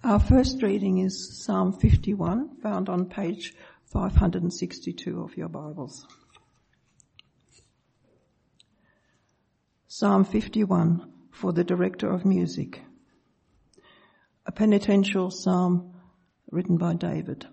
Our first reading is Psalm 51, found on page 562 of your Bibles. Psalm 51, for the director of music. A penitential psalm written by David.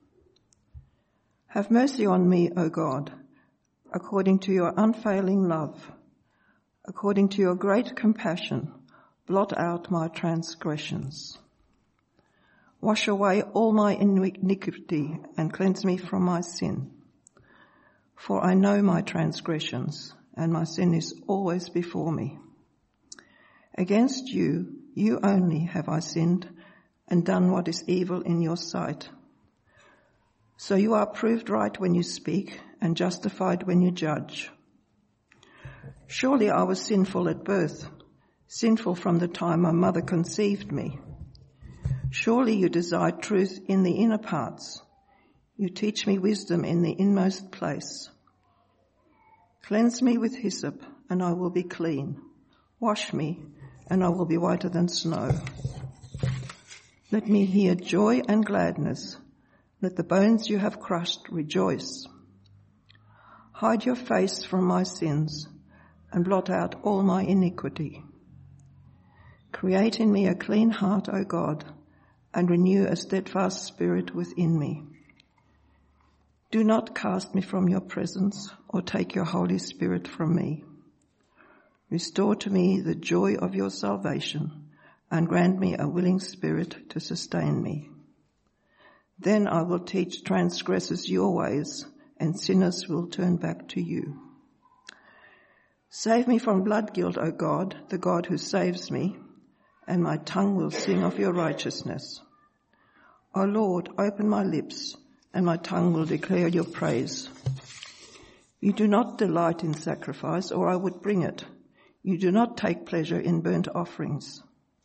Have mercy on me, O God, according to your unfailing love. According to your great compassion, blot out my transgressions. Wash away all my iniquity and cleanse me from my sin. For I know my transgressions, and my sin is always before me. Against you, you only have I sinned and done what is evil in your sight. So you are proved right when you speak and justified when you judge. Surely I was sinful at birth, sinful from the time my mother conceived me. Surely you desire truth in the inner parts. You teach me wisdom in the inmost place. Cleanse me with hyssop, and I will be clean. Wash me, and I will be whiter than snow. Let me hear joy and gladness. Let the bones you have crushed rejoice. Hide your face from my sins, and blot out all my iniquity. Create in me a clean heart, O God, and renew a steadfast spirit within me. Do not cast me from your presence or take your Holy Spirit from me. Restore to me the joy of your salvation and grant me a willing spirit to sustain me. Then I will teach transgressors your ways and sinners will turn back to you. Save me from blood guilt, O God, the God who saves me, and my tongue will sing of your righteousness. O Lord, open my lips, and my tongue will declare your praise. You do not delight in sacrifice, or I would bring it. You do not take pleasure in burnt offerings.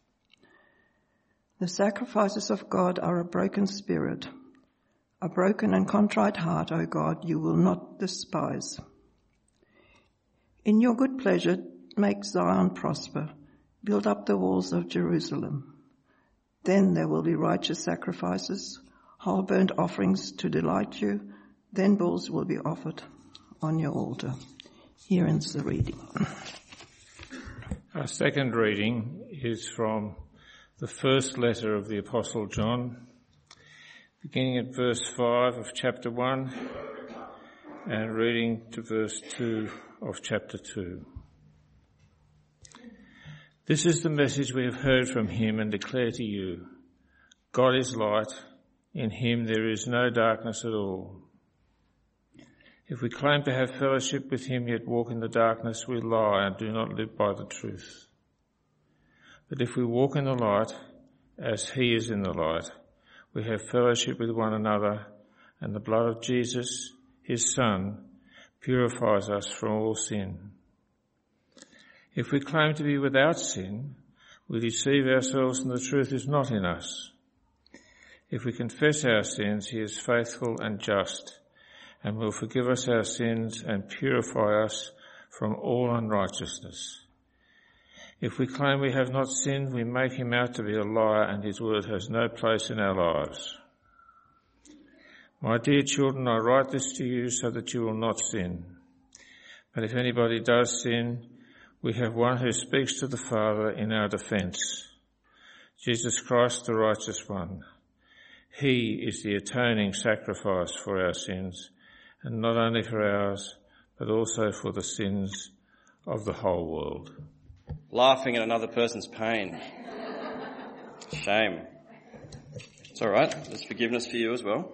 The sacrifices of God are a broken spirit. A broken and contrite heart, O God, you will not despise. In your good pleasure, make Zion prosper. Build up the walls of Jerusalem. Then there will be righteous sacrifices, whole burnt offerings to delight you. Then bulls will be offered on your altar. Here ends the reading. Our second reading is from the first letter of the Apostle John, beginning at verse 5 of chapter 1 and reading to verse 2 of chapter 2. This is the message we have heard from him and declare to you. God is light. In him there is no darkness at all. If we claim to have fellowship with him yet walk in the darkness, we lie and do not live by the truth. But if we walk in the light, as he is in the light, we have fellowship with one another, and the blood of Jesus, his Son, purifies us from all sin. If we claim to be without sin, we deceive ourselves and the truth is not in us. If we confess our sins, he is faithful and just and will forgive us our sins and purify us from all unrighteousness. If we claim we have not sinned, we make him out to be a liar and his word has no place in our lives. My dear children, I write this to you so that you will not sin. But if anybody does sin, we have one who speaks to the Father in our defence, Jesus Christ, the righteous one. He is the atoning sacrifice for our sins, and not only for ours, but also for the sins of the whole world. Laughing at another person's pain. Shame. It's all right. There's forgiveness for you as well.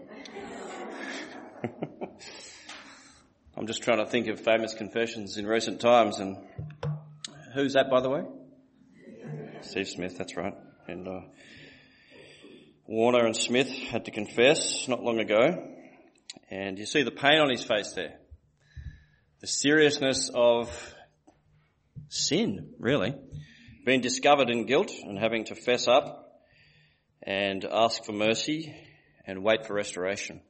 I'm just trying to think of famous confessions in recent times, and who's that, by the way? Steve Smith, that's right. And Warner and Smith had to confess not long ago, and you see the pain on his face there. The seriousness of sin, really. Being discovered in guilt and having to fess up and ask for mercy and wait for restoration.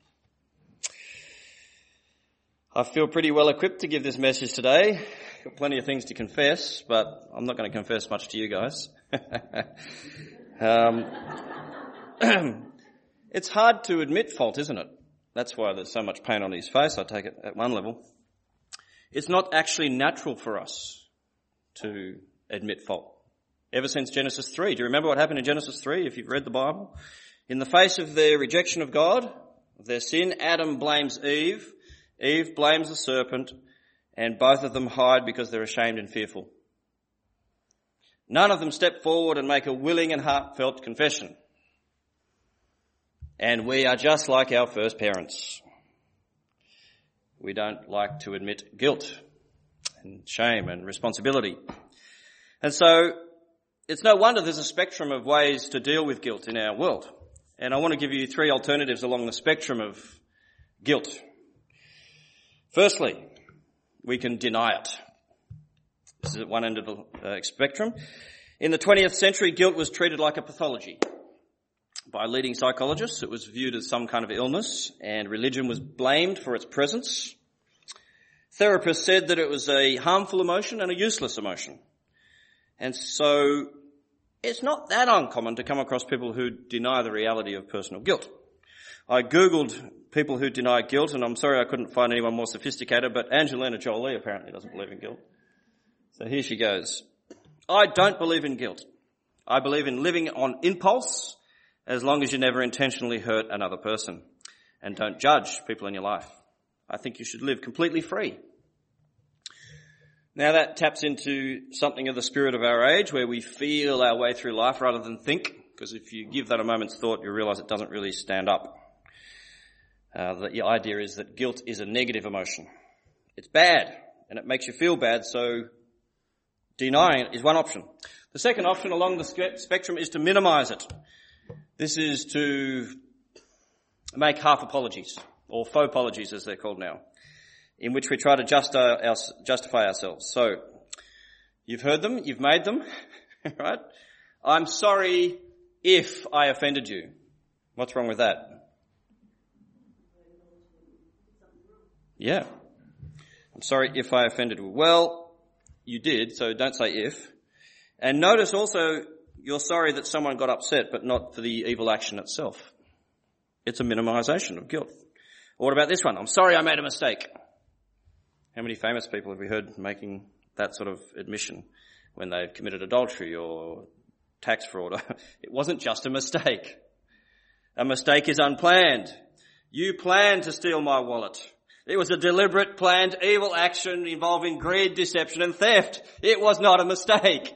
I feel pretty well equipped to give this message today. Got plenty of things to confess, but I'm not going to confess much to you guys. It's hard to admit fault, isn't it? That's why there's so much pain on his face, I take it, at one level. It's not actually natural for us to admit fault. Ever since Genesis 3. Do you remember what happened in Genesis 3, if you've read the Bible? In the face of their rejection of God, of their sin, Adam blames Eve, Eve blames the serpent, and both of them hide because they're ashamed and fearful. None of them step forward and make a willing and heartfelt confession. And we are just like our first parents. We don't like to admit guilt and shame and responsibility. And so it's no wonder there's a spectrum of ways to deal with guilt in our world. And I want to give you 3 alternatives along the spectrum of guilt. Firstly, we can deny it. This is at one end of the spectrum. In the 20th century, guilt was treated like a pathology. By leading psychologists, it was viewed as some kind of illness, and religion was blamed for its presence. Therapists said that it was a harmful emotion and a useless emotion. And so it's not that uncommon to come across people who deny the reality of personal guilt. I Googled people who deny guilt, and I'm sorry I couldn't find anyone more sophisticated, but Angelina Jolie apparently doesn't believe in guilt. So here she goes. I don't believe in guilt. I believe in living on impulse, as long as you never intentionally hurt another person. And don't judge people in your life. I think you should live completely free. Now that taps into something of the spirit of our age, where we feel our way through life rather than think, because if you give that a moment's thought, you realise it doesn't really stand up. The idea is that guilt is a negative emotion. It's bad, and it makes you feel bad, so denying it is one option. The second option along the spectrum is to minimise it. This is to make half apologies, or faux apologies as they're called now, in which we try to justify ourselves. So, you've heard them, you've made them, right? I'm sorry if I offended you. What's wrong with that? Yeah. I'm sorry if I offended you. Well, you did, so don't say if. And notice also, you're sorry that someone got upset, but not for the evil action itself. It's a minimisation of guilt. Or what about this one? I'm sorry I made a mistake. How many famous people have we heard making that sort of admission when they've committed adultery or tax fraud? It wasn't just a mistake. A mistake is unplanned. You planned to steal my wallet. It was a deliberate, planned, evil action involving greed, deception and theft. It was not a mistake.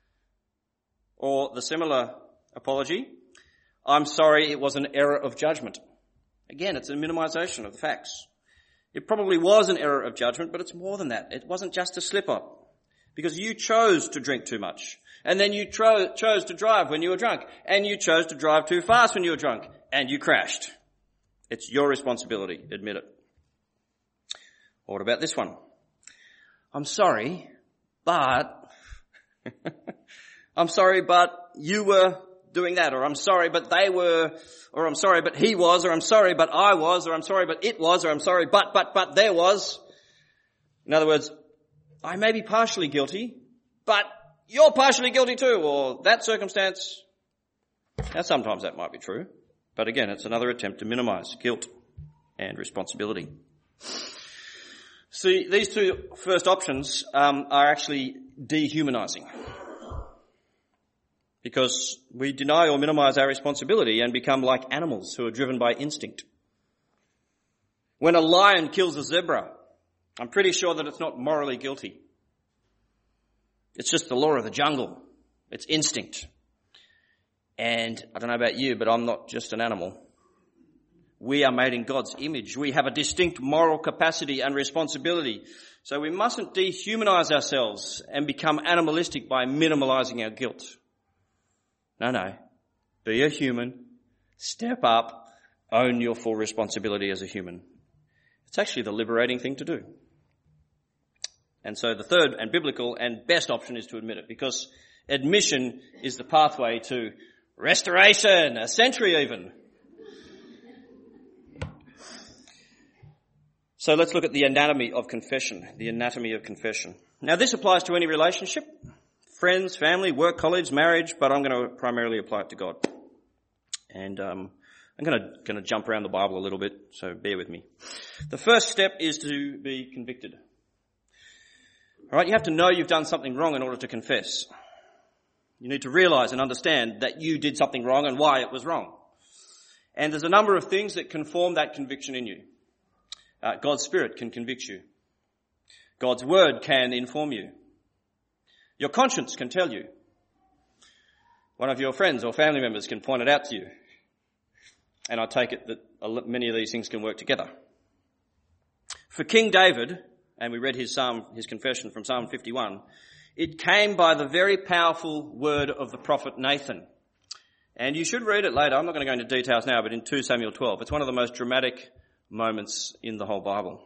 Or the similar apology, I'm sorry it was an error of judgment. Again, it's a minimisation of the facts. It probably was an error of judgment, but it's more than that. It wasn't just a slip-up. Because you chose to drink too much. And then you chose to drive when you were drunk. And you chose to drive too fast when you were drunk. And you crashed. It's your responsibility. Admit it. Or what about this one? I'm sorry, but... I'm sorry, but you were doing that, or I'm sorry, but they were, or I'm sorry, but he was, or I'm sorry, but I was, or I'm sorry, but it was, or I'm sorry, but there was. In other words, I may be partially guilty, but you're partially guilty too, or that circumstance. Now sometimes that might be true, but again, it's another attempt to minimise guilt and responsibility. See, these two first options are actually dehumanising. Because we deny or minimise our responsibility and become like animals who are driven by instinct. When a lion kills a zebra, I'm pretty sure that it's not morally guilty. It's just the law of the jungle. It's instinct. And I don't know about you, but I'm not just an animal. We are made in God's image. We have a distinct moral capacity and responsibility. So we mustn't dehumanise ourselves and become animalistic by minimalising our guilt. No. Be a human. Step up. Own your full responsibility as a human. It's actually the liberating thing to do. And so the third and biblical and best option is to admit it, because admission is the pathway to restoration, a century even. So let's look at the anatomy of confession. The anatomy of confession. Now this applies to any relationship. Friends, family, work, college, marriage, but I'm going to primarily apply it to God. And I'm going to jump around the Bible a little bit, so bear with me. The first step is to be convicted. All right, you have to know you've done something wrong in order to confess. You need to realise and understand that you did something wrong and why it was wrong. And there's a number of things that can form that conviction in you. God's Spirit can convict you. God's Word can inform you. Your conscience can tell you. One of your friends or family members can point it out to you. And I take it that many of these things can work together. For King David, and we read his confession from Psalm 51, it came by the very powerful word of the prophet Nathan. And you should read it later. I'm not going to go into details now, but in 2 Samuel 12. It's one of the most dramatic moments in the whole Bible.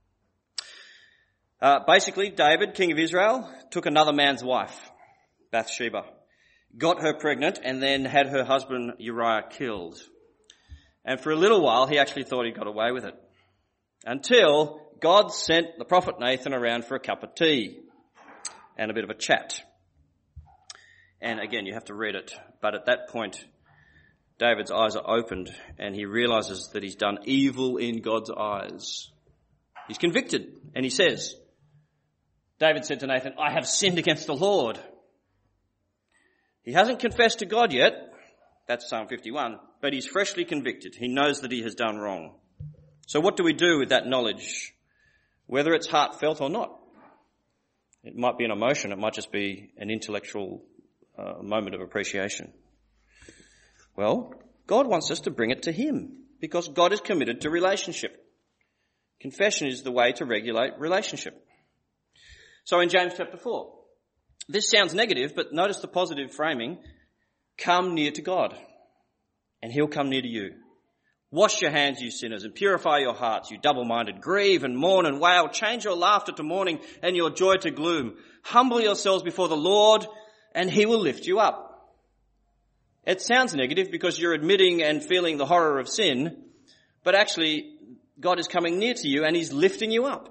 Basically, David, king of Israel, took another man's wife, Bathsheba, got her pregnant, and then had her husband Uriah killed. And for a little while, he actually thought he got away with it. Until God sent the prophet Nathan around for a cup of tea and a bit of a chat. And again, you have to read it. But at that point, David's eyes are opened and he realises that he's done evil in God's eyes. He's convicted and he says, David said to Nathan, I have sinned against the Lord. He hasn't confessed to God yet. That's Psalm 51. But he's freshly convicted. He knows that he has done wrong. So what do we do with that knowledge? Whether it's heartfelt or not. It might be an emotion. It might just be an intellectual moment of appreciation. Well, God wants us to bring it to him because God is committed to relationship. Confession is the way to regulate relationship. So in James chapter 4, this sounds negative, but notice the positive framing. Come near to God, and he'll come near to you. Wash your hands, you sinners, and purify your hearts, you double-minded. Grieve and mourn and wail. Change your laughter to mourning and your joy to gloom. Humble yourselves before the Lord, and he will lift you up. It sounds negative because you're admitting and feeling the horror of sin, but actually God is coming near to you and he's lifting you up.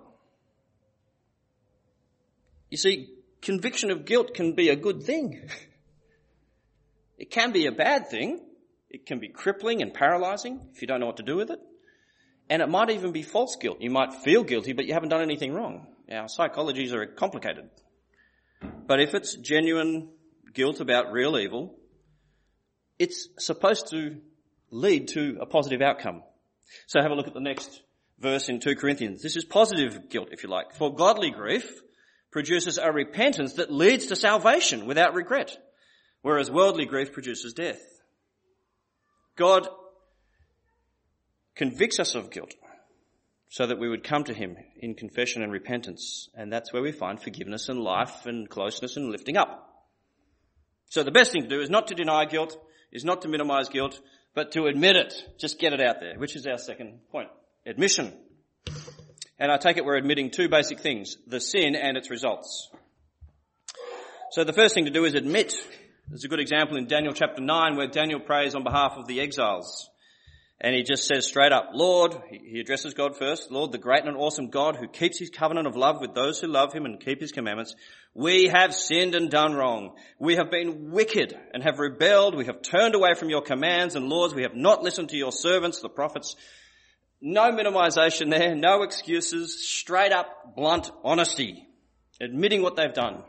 You see, conviction of guilt can be a good thing. It can be a bad thing. It can be crippling and paralysing if you don't know what to do with it. And it might even be false guilt. You might feel guilty, but you haven't done anything wrong. Our psychologies are complicated. But if it's genuine guilt about real evil, it's supposed to lead to a positive outcome. So have a look at the next verse in 2 Corinthians. This is positive guilt, if you like. For godly grief produces a repentance that leads to salvation without regret, whereas worldly grief produces death. God convicts us of guilt so that we would come to him in confession and repentance, and that's where we find forgiveness and life and closeness and lifting up. So the best thing to do is not to deny guilt, is not to minimise guilt, but to admit it. Just get it out there, which is our second point. Admission. And I take it we're admitting two basic things, the sin and its results. So the first thing to do is admit. There's a good example in Daniel chapter 9 where Daniel prays on behalf of the exiles. And he just says straight up, Lord, he addresses God first, Lord, the great and awesome God who keeps his covenant of love with those who love him and keep his commandments. We have sinned and done wrong. We have been wicked and have rebelled. We have turned away from your commands and laws. We have not listened to your servants, the prophets. No minimization there, no excuses, straight up, blunt honesty, admitting what they've done.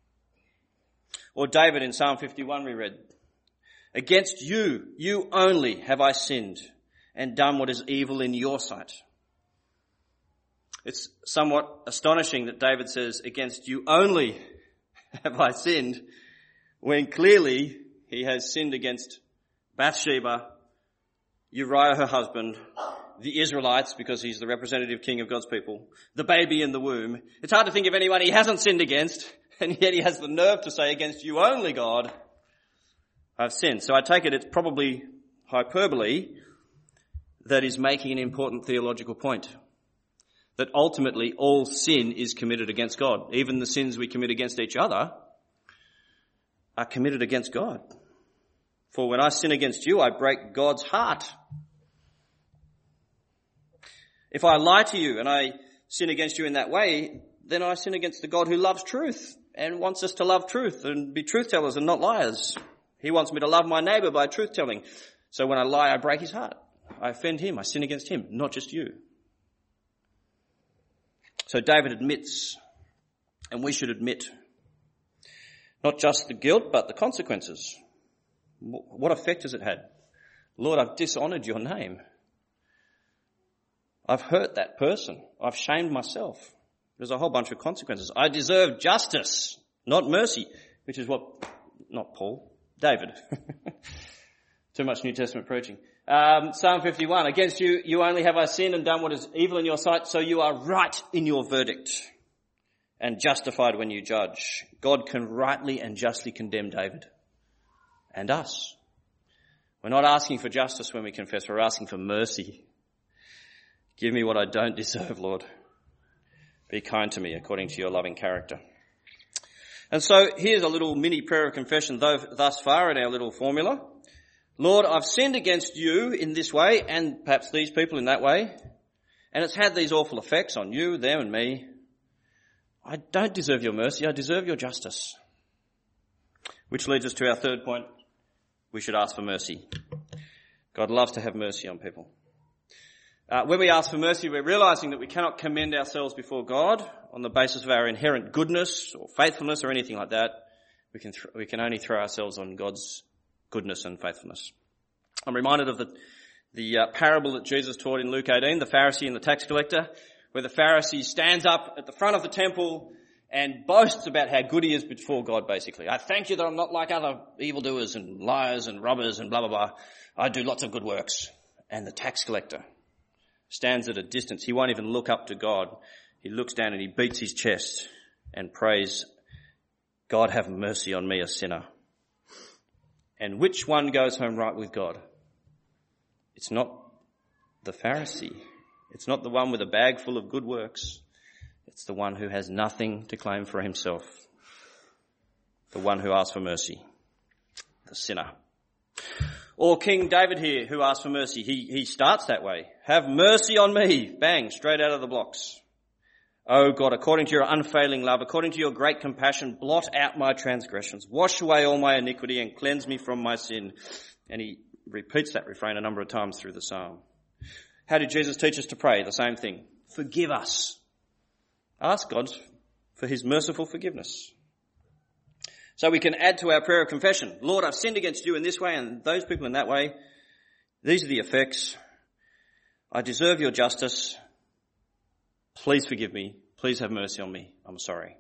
Or David in Psalm 51 we read, against you, you only have I sinned and done what is evil in your sight. It's somewhat astonishing that David says, against you only have I sinned, when clearly he has sinned against Bathsheba, Uriah her husband, the Israelites, because he's the representative king of God's people, the baby in the womb. It's hard to think of anyone he hasn't sinned against, and yet he has the nerve to say, against you only, God, I've sinned. So I take it it's probably hyperbole that is making an important theological point. That ultimately all sin is committed against God. Even the sins we commit against each other are committed against God. For when I sin against you, I break God's heart. If I lie to you and I sin against you in that way, then I sin against the God who loves truth and wants us to love truth and be truth tellers and not liars. He wants me to love my neighbour by truth telling. So when I lie, I break his heart. I offend him. I sin against him, not just you. So David admits, and we should admit, not just the guilt, but the consequences. What effect has it had? Lord, I've dishonoured your name. I've hurt that person. I've shamed myself. There's a whole bunch of consequences. I deserve justice, not mercy, which is what, not Paul, David. Too much New Testament preaching. Psalm 51, against you, you only have I sinned and done what is evil in your sight, so you are right in your verdict and justified when you judge. God can rightly and justly condemn David and us. We're not asking for justice when we confess, we're asking for mercy. Give me what I don't deserve, Lord. Be kind to me according to your loving character. And so here's a little mini prayer of confession thus far in our little formula. Lord, I've sinned against you in this way and perhaps these people in that way, and it's had these awful effects on you, them and me. I don't deserve your mercy, I deserve your justice. Which leads us to our third point. We should ask for mercy. God loves to have mercy on people. When we ask for mercy, we're realising that we cannot commend ourselves before God on the basis of our inherent goodness or faithfulness or anything like that. We can only throw ourselves on God's goodness and faithfulness. I'm reminded of the parable that Jesus taught in Luke 18, the Pharisee and the tax collector, where the Pharisee stands up at the front of the temple and boasts about how good he is before God, basically. I thank you that I'm not like other evildoers and liars and robbers and blah, blah, blah. I do lots of good works. And the tax collector stands at a distance. He won't even look up to God. He looks down and he beats his chest and prays, God have mercy on me, a sinner. And which one goes home right with God? It's not the Pharisee. It's not the one with a bag full of good works. It's the one who has nothing to claim for himself. The one who asks for mercy. The sinner. Or King David here, who asks for mercy. He starts that way. Have mercy on me. Bang, straight out of the blocks. Oh God, according to your unfailing love, according to your great compassion, blot out my transgressions. Wash away all my iniquity and cleanse me from my sin. And he repeats that refrain a number of times through the psalm. How did Jesus teach us to pray? The same thing. Forgive us. Ask God for his merciful forgiveness. So we can add to our prayer of confession. Lord, I've sinned against you in this way and those people in that way. These are the effects. I deserve your justice. Please forgive me. Please have mercy on me. I'm sorry.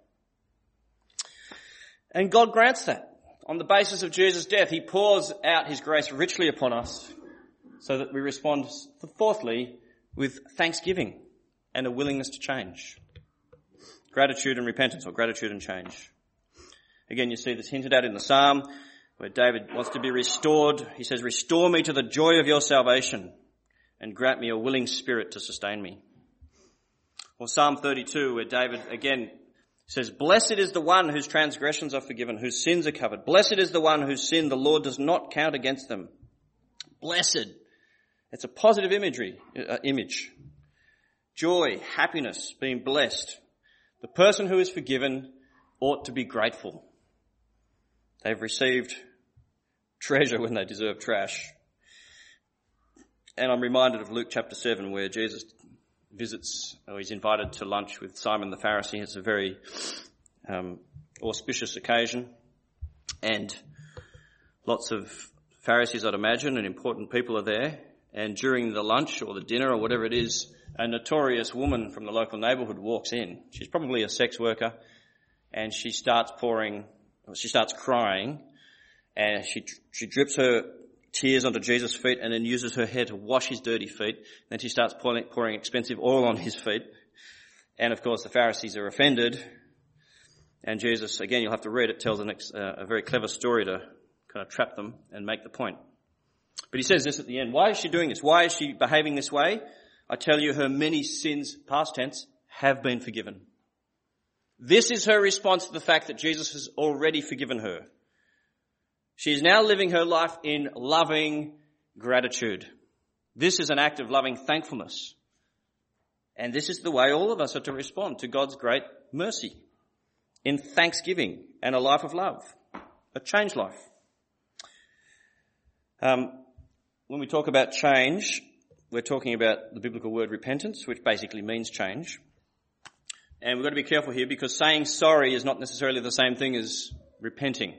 And God grants that. On the basis of Jesus' death, he pours out his grace richly upon us so that we respond, fourthly, with thanksgiving and a willingness to change. Gratitude and repentance, or gratitude and change. Again, you see this hinted at in the psalm where David wants to be restored. He says, restore me to the joy of your salvation and grant me a willing spirit to sustain me. Or Psalm 32 where David again says, blessed is the one whose transgressions are forgiven, whose sins are covered. Blessed is the one whose sin the Lord does not count against them. Blessed. It's a positive image. Joy, happiness, being blessed. The person who is forgiven ought to be grateful. They've received treasure when they deserve trash. And I'm reminded of Luke chapter 7 where Jesus he's invited to lunch with Simon the Pharisee. It's a very auspicious occasion. And lots of Pharisees, I'd imagine, and important people are there. And during the lunch or the dinner or whatever it is, a notorious woman from the local neighbourhood walks in. She's probably a sex worker. And she starts crying, and she drips her tears onto Jesus' feet and then uses her hair to wash his dirty feet. Then she starts pouring expensive oil on his feet. And of course the Pharisees are offended. And Jesus, again, you'll have to read it, tells a very clever story to kind of trap them and make the point. But he says this at the end. Why is she doing this? Why is she behaving this way? I tell you, her many sins, past tense, have been forgiven. This is her response to the fact that Jesus has already forgiven her. She is now living her life in loving gratitude. This is an act of loving thankfulness. And this is the way all of us are to respond to God's great mercy. In thanksgiving and a life of love. A changed life. when we talk about change, we're talking about the biblical word repentance, which basically means change. And we've got to be careful here because saying sorry is not necessarily the same thing as repenting.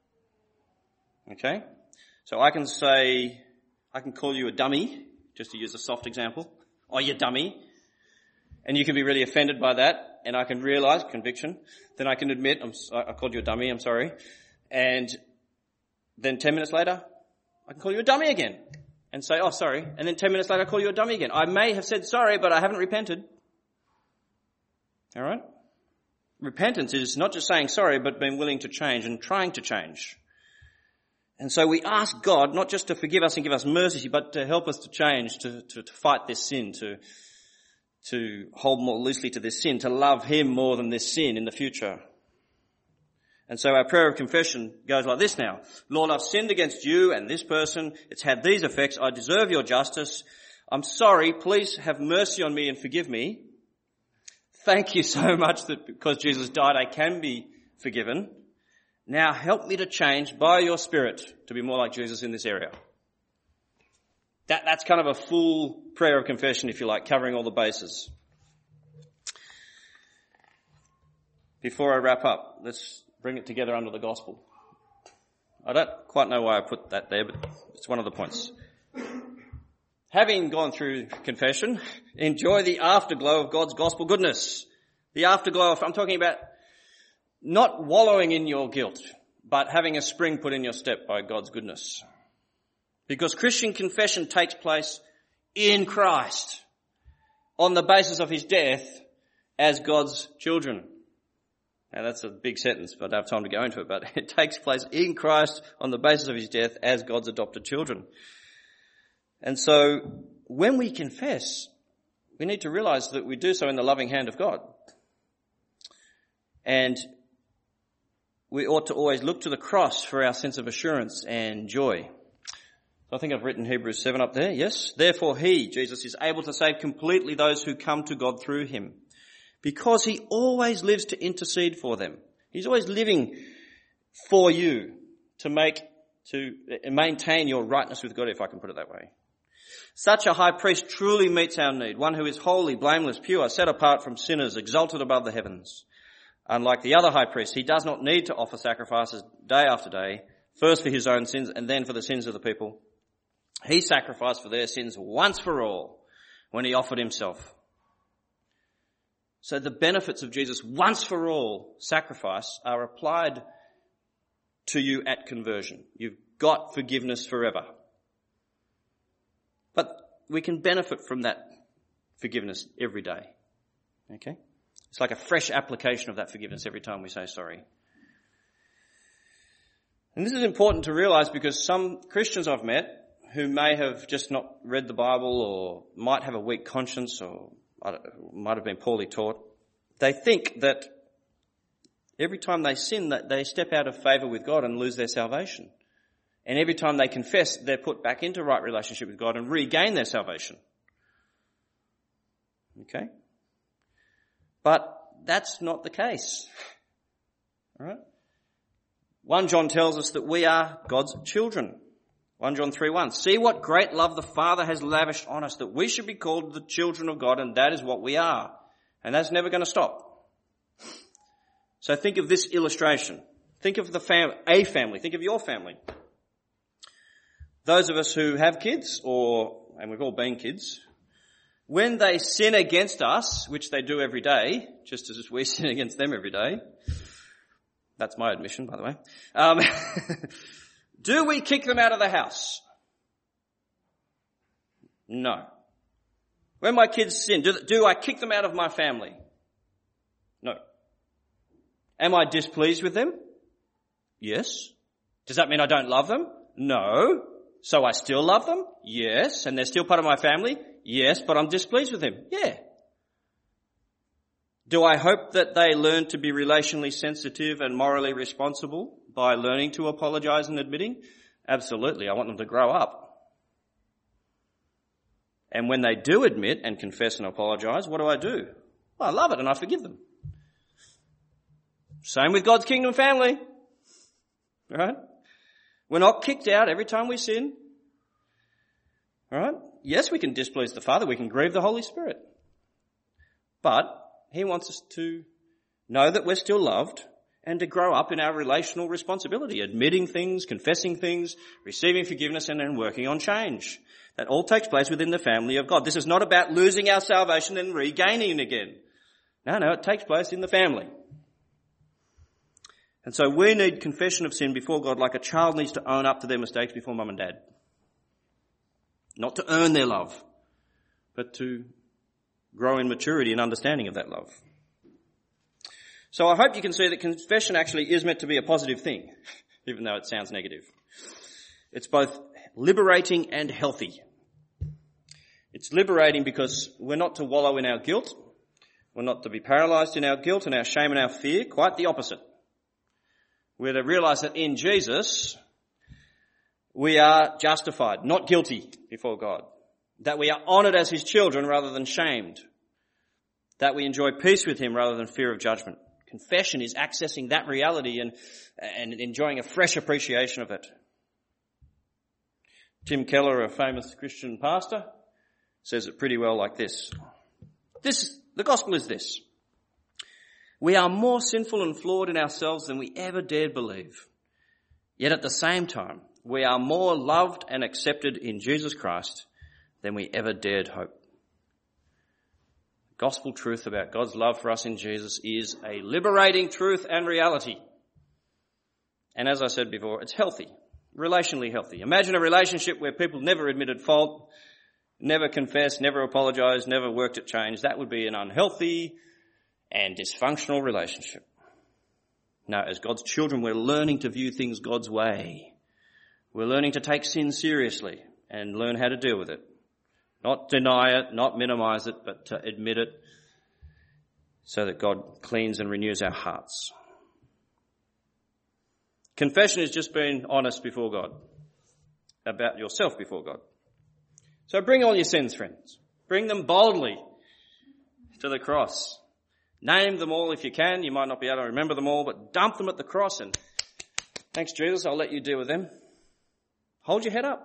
Okay? So I can call you a dummy, just to use a soft example. Oh, you dummy. And you can be really offended by that, and I can realise conviction. Then I can admit, I called you a dummy, I'm sorry. And then 10 minutes later, I can call you a dummy again and say, oh, sorry. And then 10 minutes later, I call you a dummy again. I may have said sorry, but I haven't repented. All right? Repentance is not just saying sorry, but being willing to change and trying to change. And so we ask God not just to forgive us and give us mercy, but to help us to change, to fight this sin, to hold more loosely to this sin, to love him more than this sin in the future. And so our prayer of confession goes like this now. Lord, I've sinned against you and this person. It's had these effects. I deserve your justice. I'm sorry. Please have mercy on me and forgive me. Thank you so much that because Jesus died, I can be forgiven. Now help me to change by your Spirit to be more like Jesus in this area. That's kind of a full prayer of confession, if you like, covering all the bases. Before I wrap up, let's bring it together under the gospel. I don't quite know why I put that there, but it's one of the points. Having gone through confession, enjoy the afterglow of God's gospel goodness. The afterglow, I'm talking about not wallowing in your guilt, but having a spring put in your step by God's goodness. Because Christian confession takes place in Christ on the basis of his death as God's children. Now that's a big sentence, but I don't have time to go into it, but it takes place in Christ on the basis of his death as God's adopted children. And so when we confess, we need to realize that we do so in the loving hand of God. And we ought to always look to the cross for our sense of assurance and joy. So I think I've written Hebrews 7 up there, yes. Therefore he, Jesus, is able to save completely those who come to God through him, because he always lives to intercede for them. He's always living for you to maintain your rightness with God, if I can put it that way. Such a high priest truly meets our need, one who is holy, blameless, pure, set apart from sinners, exalted above the heavens. Unlike the other high priests, he does not need to offer sacrifices day after day, first for his own sins and then for the sins of the people. He sacrificed for their sins once for all when he offered himself. So the benefits of Jesus' once for all sacrifice are applied to you at conversion. You've got forgiveness forever. But we can benefit from that forgiveness every day. Okay? It's like a fresh application of that forgiveness every time we say sorry. And this is important to realize because some Christians I've met who may have just not read the Bible or might have a weak conscience or might have been poorly taught, they think that every time they sin that they step out of favour with God and lose their salvation. And every time they confess, they're put back into right relationship with God and regain their salvation. Okay? But that's not the case. All right? 1 John tells us that we are God's children. 1 John 3:1. See what great love the Father has lavished on us, that we should be called the children of God, and that is what we are. And that's never going to stop. So think of this illustration. Think of a family. Think of your family. Those of us who have kids, and we've all been kids, when they sin against us, which they do every day, just as we sin against them every day, that's my admission, by the way, do we kick them out of the house? No. When my kids sin, do I kick them out of my family? No. Am I displeased with them? Yes. Does that mean I don't love them? No. So I still love them? Yes. And they're still part of my family? Yes, but I'm displeased with them? Yeah. Do I hope that they learn to be relationally sensitive and morally responsible by learning to apologize and admitting? Absolutely. I want them to grow up. And when they do admit and confess and apologize, what do? Well, I love it and I forgive them. Same with God's kingdom family. Right? We're not kicked out every time we sin. All right? Yes, we can displease the Father. We can grieve the Holy Spirit. But he wants us to know that we're still loved and to grow up in our relational responsibility, admitting things, confessing things, receiving forgiveness, and then working on change. That all takes place within the family of God. This is not about losing our salvation and regaining it again. No, it takes place in the family. And so we need confession of sin before God like a child needs to own up to their mistakes before mum and dad. Not to earn their love, but to grow in maturity and understanding of that love. So I hope you can see that confession actually is meant to be a positive thing, even though it sounds negative. It's both liberating and healthy. It's liberating because we're not to wallow in our guilt. We're not to be paralysed in our guilt and our shame and our fear. Quite the opposite. We're to realise that in Jesus, we are justified, not guilty before God. That we are honoured as his children rather than shamed. That we enjoy peace with him rather than fear of judgment. Confession is accessing that reality and enjoying a fresh appreciation of it. Tim Keller, a famous Christian pastor, says it pretty well like this. The gospel is this. We are more sinful and flawed in ourselves than we ever dared believe. Yet at the same time, we are more loved and accepted in Jesus Christ than we ever dared hope. Gospel truth about God's love for us in Jesus is a liberating truth and reality. And as I said before, it's healthy, relationally healthy. Imagine a relationship where people never admitted fault, never confessed, never apologised, never worked at change. That would be an unhealthy and dysfunctional relationship. Now, as God's children, we're learning to view things God's way. We're learning to take sin seriously and learn how to deal with it. Not deny it, not minimise it, but to admit it so that God cleans and renews our hearts. Confession is just being honest before God, about yourself before God. So bring all your sins, friends. Bring them boldly to the cross. Name them all if you can. You might not be able to remember them all, but dump them at the cross and thanks, Jesus, I'll let you deal with them. Hold your head up.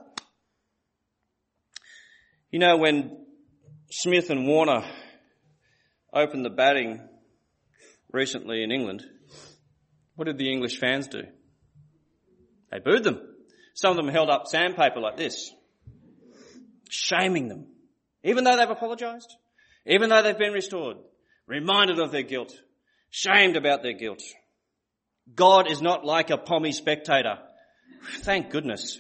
You know, when Smith and Warner opened the batting recently in England, what did the English fans do? They booed them. Some of them held up sandpaper like this, shaming them, even though they've apologised, even though they've been restored, reminded of their guilt, shamed about their guilt. God is not like a pommy spectator. Thank goodness.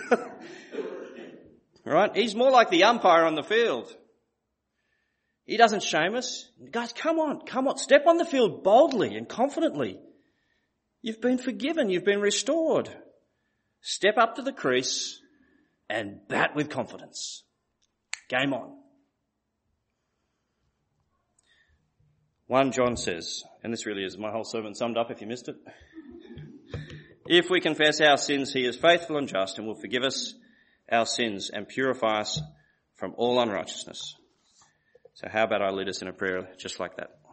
Right? He's more like the umpire on the field. He doesn't shame us. Guys, come on. Step on the field boldly and confidently. You've been forgiven. You've been restored. Step up to the crease and bat with confidence. Game on. 1 John says, and this really is my whole sermon summed up if you missed it. If we confess our sins, he is faithful and just and will forgive us our sins and purify us from all unrighteousness. So how about I lead us in a prayer just like that?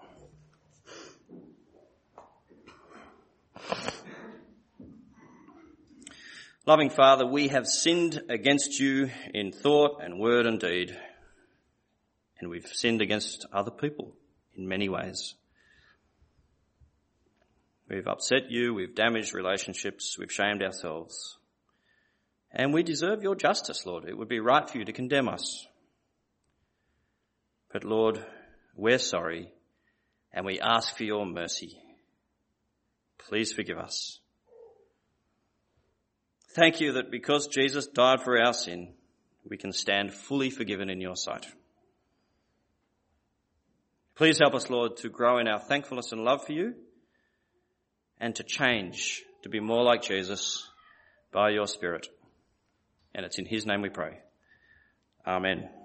Loving Father, we have sinned against you in thought and word and deed, and we've sinned against other people in many ways. We've upset you, we've damaged relationships, we've shamed ourselves. And we deserve your justice, Lord. It would be right for you to condemn us. But Lord, we're sorry and we ask for your mercy. Please forgive us. Thank you that because Jesus died for our sin, we can stand fully forgiven in your sight. Please help us, Lord, to grow in our thankfulness and love for you and to change, to be more like Jesus by your Spirit. And it's in his name we pray. Amen.